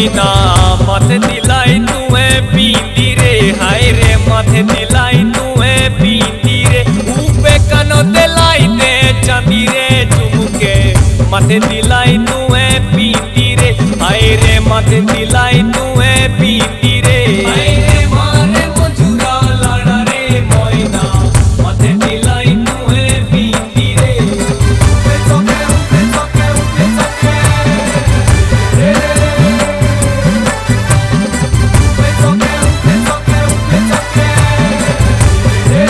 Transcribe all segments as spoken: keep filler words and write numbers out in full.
Moina माथे दिलाई तुए पींदी रे हाय रे माथे दिलाई तुए पींदी रे ऊपे कनो दिलाई दे चांदी रे झुमके माथे दिलाई तुए पींदी रे हाय रे माथे दिलाई तुए पींदी रे हाय रे मारे मुझुरा लाड़ा रे मोइना माथे दिलाई तुए पींदी रे ऊपे चोके ऊपे चोके ऊपे चोके रे ऊपे चोके ऊपे चोके ऊपे चोके रे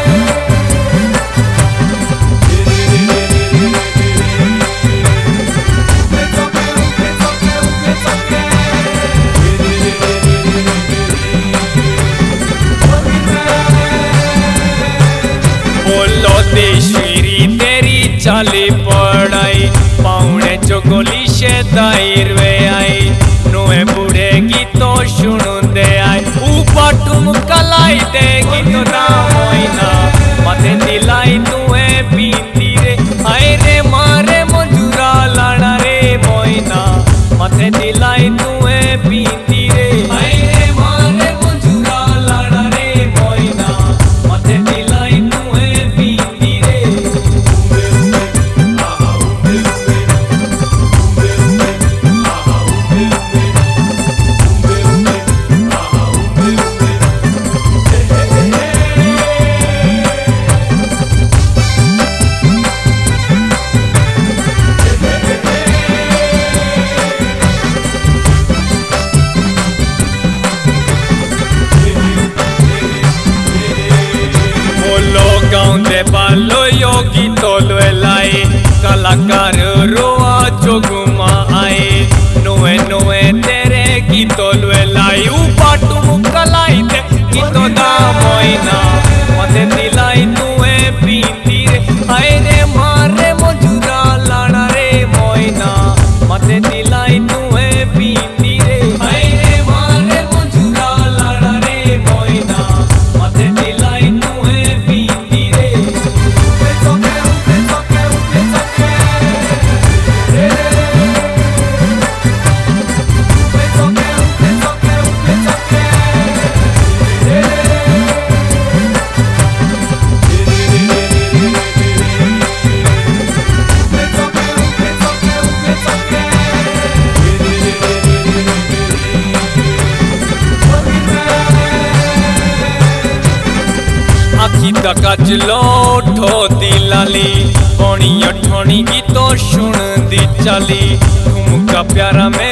बोलो देशरी तेरी चाली पड़ाई पाउने चोगोली से दायर वे आई नुए बूढ़े गीतो सुनु दे आई ऊपर तुम कलाई दे गीतो ना मोइना माथे दिलाई तुए पींदी रे आए रे मारे मुझुरा लाड़ा रे मोइना माथे दिलाई तुए पींदी रे आए रे मारे मुझुरा लाड़ा रे मोइना माथे दिलाई तुए पींदी रे गाँव बालो योगी तोलो लाई कलाकार रोआ जोगुमा आए नोए नोए तेरे की तोलो लाई ऊपर तुम कलाई दे की तो ना मोइना माथे दिलाई तुए पींदी रे आए रे मारे मुझुरा लाड़ा रे मोइना माथे दिलाई तुए पींदी रे आए रे मारे मुझुरा लाड़ा रे मोइना माथे दिलाई तुए पींदी रे आखी तकाच लोठो दिलाली बणी अठणी गीतो सुन दी चाली ठुमका प्यारा में